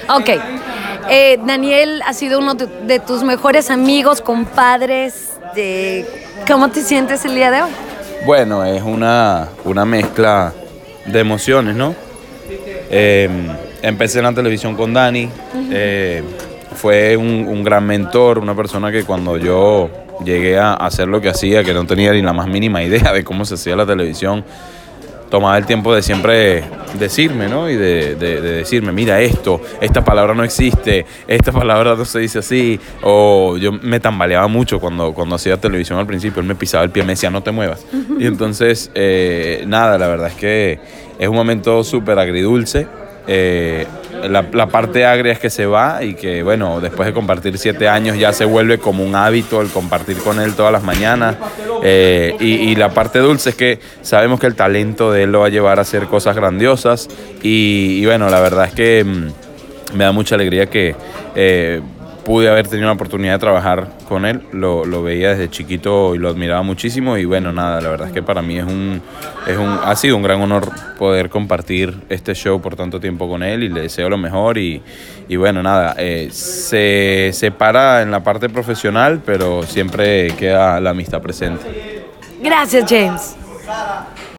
Ok. Daniel ha sido uno de tus mejores amigos, compadres. ¿Cómo te sientes el día de hoy? Bueno, es una mezcla de emociones, ¿no? Empecé en la televisión con Dani. Fue un gran mentor, una persona que cuando yo llegué a hacer lo que hacía, que no tenía ni la más mínima idea de cómo se hacía la televisión, tomaba el tiempo de siempre decirme, ¿no? Y de decirme, mira esta palabra no existe, esta palabra no se dice así. O yo me tambaleaba mucho cuando hacía televisión al principio. Él me pisaba el pie, me decía, no te muevas. Y entonces, nada, la verdad es que es un momento súper agridulce. La parte agria es que se va y que, bueno, después de compartir 7 años ya se vuelve como un hábito el compartir con él todas las mañanas. Y la parte dulce es que sabemos que el talento de él lo va a llevar a hacer cosas grandiosas. Y bueno, la verdad es que me da mucha alegría que pude haber tenido la oportunidad de trabajar con él. Lo veía desde chiquito y lo admiraba muchísimo. Y bueno, nada, la verdad es que para mí ha sido un gran honor poder compartir este show por tanto tiempo con él y le deseo lo mejor. Y bueno, nada, se separa en la parte profesional, pero siempre queda la amistad presente. Gracias, James.